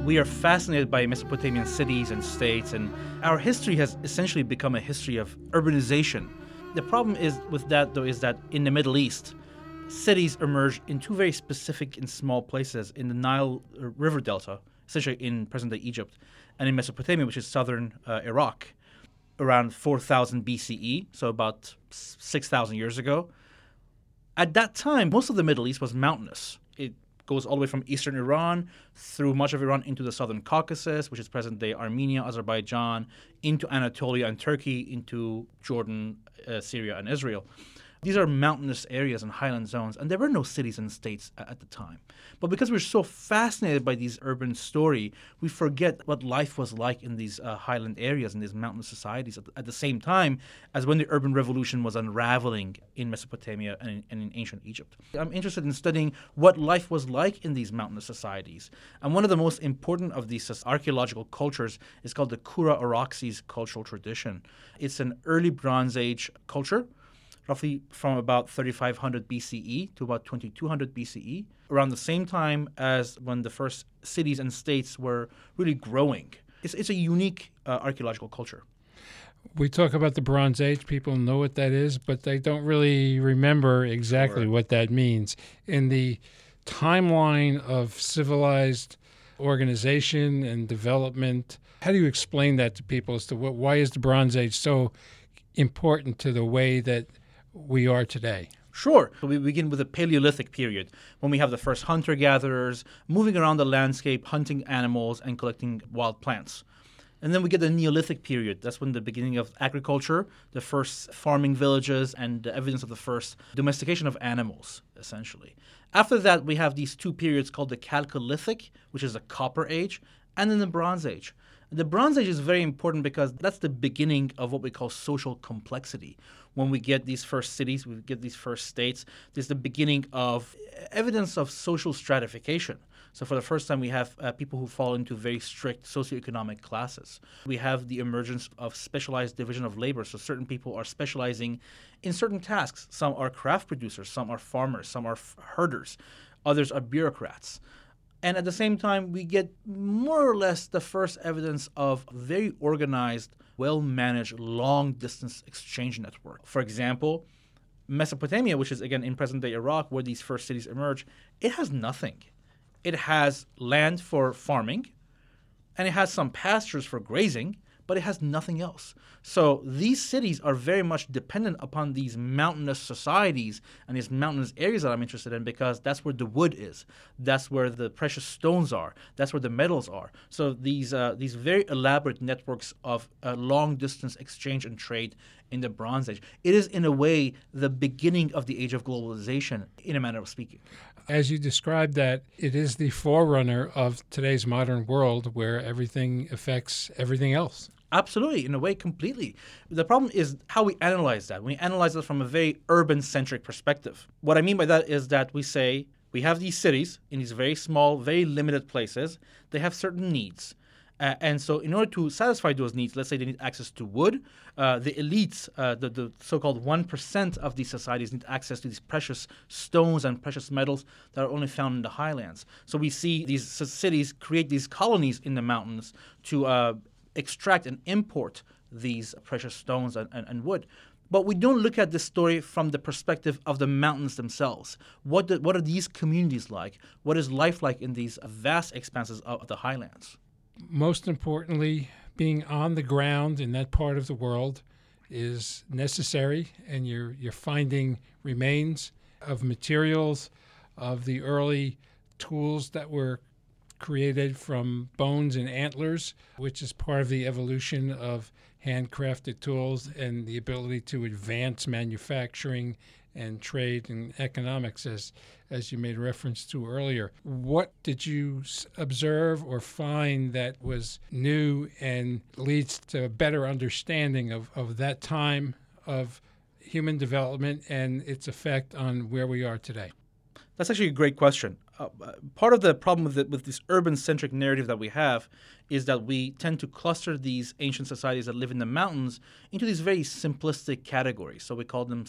We are fascinated by Mesopotamian cities and states, and our history has essentially become a history of urbanization. The problem is with that, though, is that in the Middle East, cities emerged in two very specific and small places in the Nile River Delta, essentially in present-day Egypt, and in Mesopotamia, which is southern Iraq, around 4000 BCE, so about 6,000 years ago. At that time, most of the Middle East was mountainous. It goes all the way from eastern Iran through much of Iran into the southern Caucasus, which is present-day Armenia, Azerbaijan, into Anatolia and Turkey, into Jordan, Syria, and Israel. These are mountainous areas and highland zones, and there were no cities and states at the time. But because we're so fascinated by these urban story, we forget what life was like in these highland areas and these mountain societies at the same time as when the urban revolution was unraveling in Mesopotamia and in ancient Egypt. I'm interested in studying what life was like in these mountainous societies. And one of the most important of these archaeological cultures is called the Kura Araxes cultural tradition. It's an early Bronze Age culture, roughly from about 3500 BCE to about 2200 BCE, around the same time as when the first cities and states were really growing. It's a unique archaeological culture. We talk about the Bronze Age. People know what that is, but they don't really remember exactly what that means. In the timeline of civilized organization and development, how do you explain that to people as to why is the Bronze Age so important to the way that we are today? Sure. So we begin with the Paleolithic period, when we have the first hunter-gatherers moving around the landscape, hunting animals and collecting wild plants. And then we get the Neolithic period. That's when the beginning of agriculture, the first farming villages, and the evidence of the first domestication of animals, essentially. After that, we have these two periods called the Chalcolithic, which is the Copper Age, and then the Bronze Age. The Bronze Age is very important because that's the beginning of what we call social complexity. When we get these first cities, we get these first states, there's the beginning of evidence of social stratification. So for the first time, we have people who fall into very strict socioeconomic classes. We have the emergence of specialized division of labor. So certain people are specializing in certain tasks. Some are craft producers, some are farmers, some are herders, others are bureaucrats. And at the same time, we get more or less the first evidence of very organized, well-managed, long-distance exchange network. For example, Mesopotamia, which is, again, in present-day Iraq, where these first cities emerge, it has nothing. It has land for farming, and it has some pastures for grazing, but it has nothing else. So these cities are very much dependent upon these mountainous societies and these mountainous areas that I'm interested in because that's where the wood is. That's where the precious stones are. That's where the metals are. So these very elaborate networks of long-distance exchange and trade in the Bronze Age. It is, in a way, the beginning of the age of globalization, in a manner of speaking. As you described that, it is the forerunner of today's modern world where everything affects everything else. Absolutely, in a way, completely. The problem is how we analyze that. We analyze it from a very urban-centric perspective. What I mean by that is that we say we have these cities in these very small, very limited places. They have certain needs. And so in order to satisfy those needs, let's say they need access to wood, the elites, the so-called 1% of these societies need access to these precious stones and precious metals that are only found in the highlands. So we see these cities create these colonies in the mountains to extract and import these precious stones and wood. But we don't look at this story from the perspective of the mountains themselves. What are these communities like? What is life like in these vast expanses of the highlands? Most importantly, being on the ground in that part of the world is necessary, and you're finding remains of materials of the early tools that were created from bones and antlers, which is part of the evolution of handcrafted tools and the ability to advance manufacturing and trade and economics, as you made reference to earlier. What did you observe or find that was new and leads to a better understanding of that time of human development and its effect on where we are today? That's actually a great question. Part of the problem with this urban-centric narrative that we have is that we tend to cluster these ancient societies that live in the mountains into these very simplistic categories. So we call them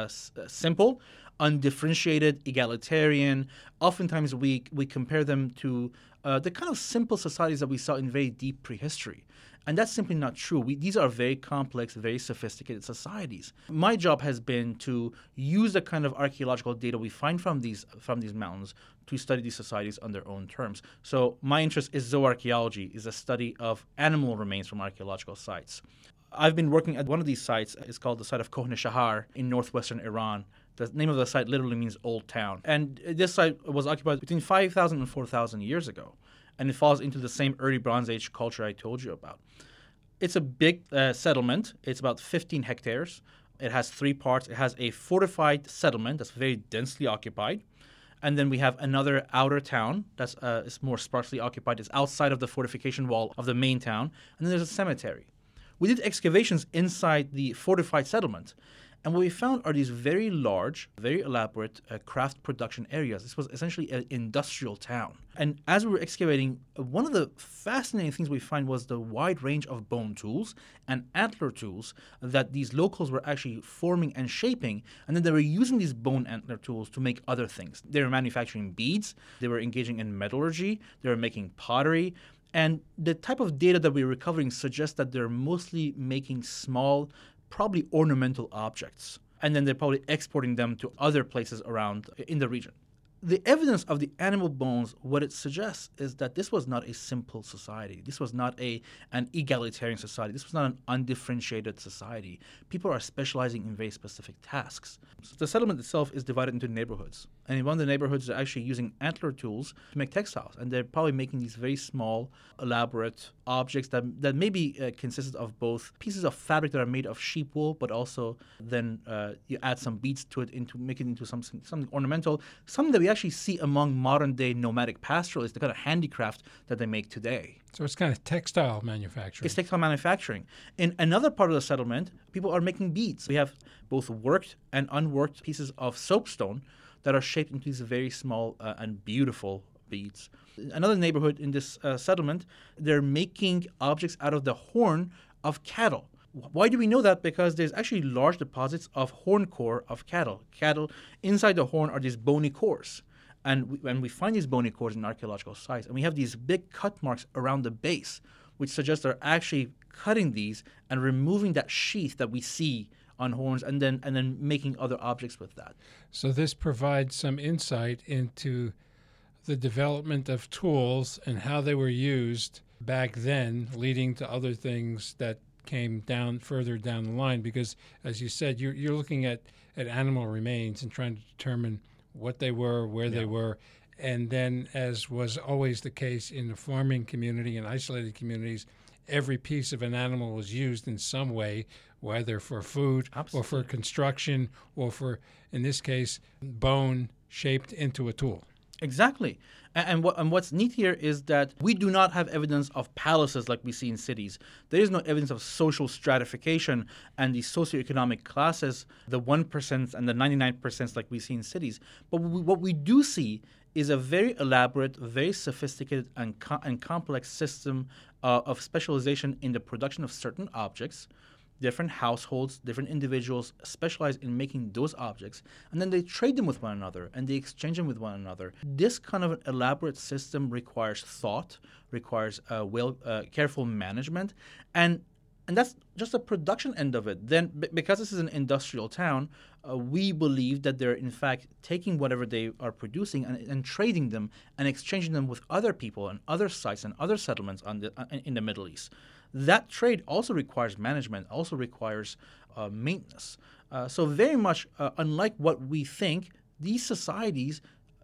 simple, undifferentiated, egalitarian. Oftentimes we compare them to the kind of simple societies that we saw in very deep prehistory. And that's simply not true. These are very complex, very sophisticated societies. My job has been to use the kind of archaeological data we find from these mountains to study these societies on their own terms. So my interest is zooarchaeology, is a study of animal remains from archaeological sites. I've been working at one of these sites. It's called the site of Kohne Shahar in northwestern Iran. The name of the site literally means old town. And this site was occupied between 5,000 and 4,000 years ago. And it falls into the same early Bronze Age culture I told you about. It's a big settlement. It's about 15 hectares. It has three parts. It has a fortified settlement that's very densely occupied. And then we have another outer town that's is more sparsely occupied. It's outside of the fortification wall of the main town. And then there's a cemetery. We did excavations inside the fortified settlement. And what we found are these very large, very elaborate craft production areas. This was essentially an industrial town. And as we were excavating, one of the fascinating things we find was the wide range of bone tools and antler tools that these locals were actually forming and shaping. And then they were using these bone antler tools to make other things. They were manufacturing beads. They were engaging in metallurgy. They were making pottery. And the type of data that we're recovering suggests that they're mostly making small, probably ornamental objects, and then they're probably exporting them to other places around in the region. The evidence of the animal bones, what it suggests is that this was not a simple society. This was not an egalitarian society. This was not an undifferentiated society. People are specializing in very specific tasks. So the settlement itself is divided into neighborhoods. And in one of the neighborhoods, they're actually using antler tools to make textiles. And they're probably making these very small, elaborate objects that maybe consisted of both pieces of fabric that are made of sheep wool, but also then you add some beads to it to make it into something ornamental, something that we actually see among modern-day nomadic pastoralists, the kind of handicraft that they make today. So it's kind of textile manufacturing. It's textile manufacturing. In another part of the settlement, people are making beads. We have both worked and unworked pieces of soapstone that are shaped into these very small and beautiful beads. Another neighborhood in this settlement, they're making objects out of the horn of cattle. Why do we know that? Because there's actually large deposits of horn core of cattle. Cattle, inside the horn are these bony cores. And we find these bony cores in archaeological sites. And we have these big cut marks around the base, which suggests they're actually cutting these and removing that sheath that we see on horns and then making other objects with that. So this provides some insight into the development of tools and how they were used back then, leading to other things that came down further down the line. Because, as you said, you're looking at animal remains and trying to determine what they were, where they were. And then, as was always the case in the farming community and isolated communities, every piece of an animal was used in some way, whether for food or for construction or for, in this case, bone shaped into a tool. Exactly. And what's neat here is that we do not have evidence of palaces like we see in cities. There is no evidence of social stratification and the socioeconomic classes, the 1% and the 99% like we see in cities. But what we do see is a very elaborate, very sophisticated and complex system of specialization in the production of certain objects. Different households, different individuals specialize in making those objects, and then they trade them with one another, and they exchange them with one another. This kind of an elaborate system requires thought, requires careful management, and that's just the production end of it. Then, because this is an industrial town, we believe that they're in fact taking whatever they are producing and trading them and exchanging them with other people and other sites and other settlements in the Middle East. That trade also requires management, also requires maintenance. So very much unlike what we think, these societies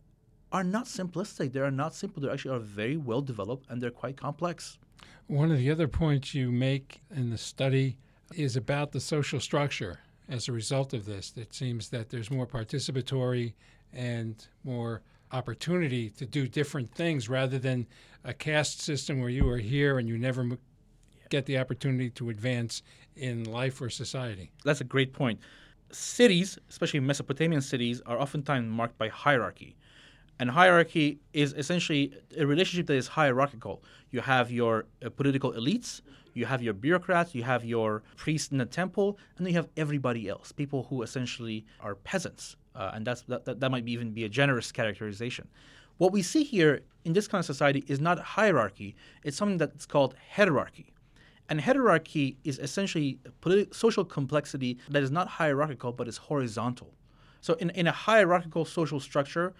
are not simplistic. They are not simple. They actually are very well developed, and they're quite complex. One of the other points you make in the study is about the social structure as a result of this. It seems that there's more participatory and more opportunity to do different things rather than a caste system where you are here and you never get the opportunity to advance in life or society. That's a great point. Cities, especially Mesopotamian cities, are oftentimes marked by hierarchy. And hierarchy is essentially a relationship that is hierarchical. You have your political elites, you have your bureaucrats, you have your priests in the temple, and then you have everybody else, people who essentially are peasants. And that might even be a generous characterization. What we see here in this kind of society is not hierarchy, it's something that's called heterarchy. And heterarchy is essentially social complexity that is not hierarchical but is horizontal. So in a hierarchical social structure,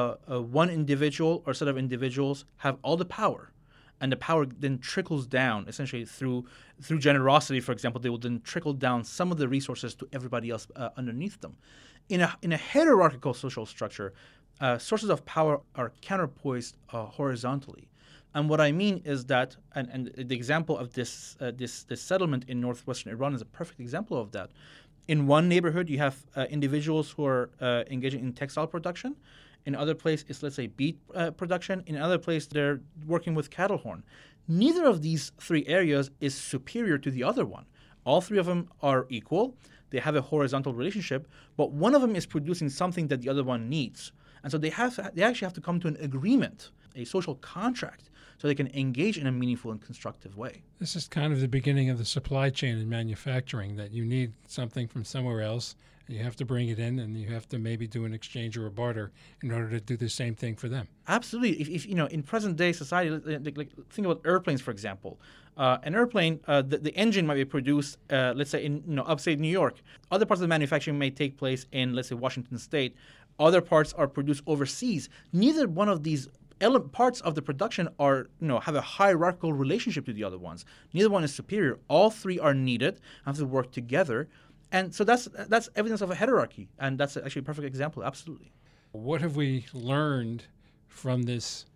one individual or set of individuals have all the power. And the power then trickles down, essentially through generosity, for example. They will then trickle down some of the resources to everybody else underneath them. In a hierarchical social structure, sources of power are counterpoised horizontally. And what I mean is that, and the example of this settlement in northwestern Iran is a perfect example of that. In one neighborhood, you have individuals who are engaging in textile production. In other place, it's, let's say, beet production. In another place, they're working with cattle horn. Neither of these three areas is superior to the other one. All three of them are equal. They have a horizontal relationship, but one of them is producing something that the other one needs. And so they actually have to come to an agreement, a social contract, so they can engage in a meaningful and constructive way. This is kind of the beginning of the supply chain in manufacturing, that you need something from somewhere else, and you have to bring it in, and you have to maybe do an exchange or a barter in order to do the same thing for them. Absolutely. If in present-day society, like think about airplanes, for example. An airplane, the engine might be produced, let's say, in upstate New York. Other parts of the manufacturing may take place in, let's say, Washington State. Other parts are produced overseas. Neither one of these parts of the production have a hierarchical relationship to the other ones. Neither one is superior. All three are needed, have to work together, and so that's evidence of a heterarchy, and that's actually a perfect example. Absolutely. What have we learned from this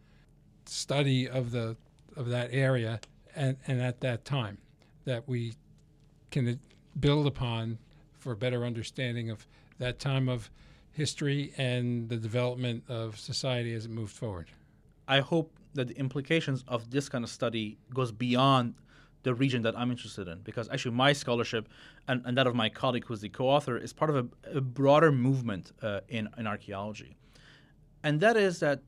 study of that area and at that time that we can build upon for a better understanding of that time of history and the development of society as it moved forward? I hope that the implications of this kind of study goes beyond the region that I'm interested in, because actually my scholarship and that of my colleague who's the co-author is part of a broader movement in archaeology. And that is that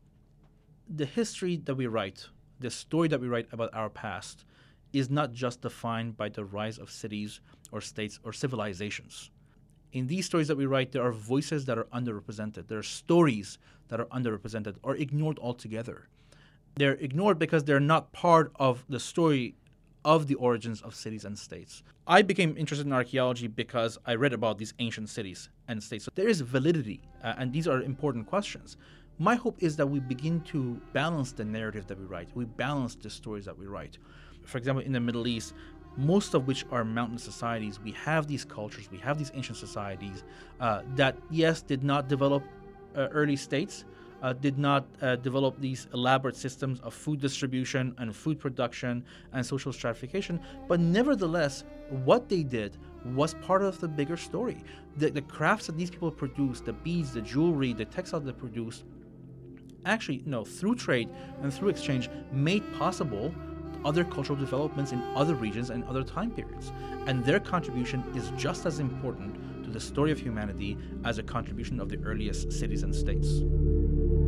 the history that we write, the story that we write about our past, is not just defined by the rise of cities or states or civilizations. In these stories that we write, there are voices that are underrepresented. There are stories that are underrepresented or ignored altogether. They're ignored because they're not part of the story of the origins of cities and states. I became interested in archaeology because I read about these ancient cities and states. So there is validity, and these are important questions. My hope is that we begin to balance the narrative that we write. We balance the stories that we write. For example, in the Middle East, most of which are mountain societies, we have these cultures, we have these ancient societies that, yes, did not develop early states, did not develop these elaborate systems of food distribution and food production and social stratification, but nevertheless, what they did was part of the bigger story. The crafts that these people produced, the beads, the jewelry, the textiles they produced, actually, through trade and through exchange, made possible other cultural developments in other regions and other time periods. And their contribution is just as important to the story of humanity as a contribution of the earliest cities and states.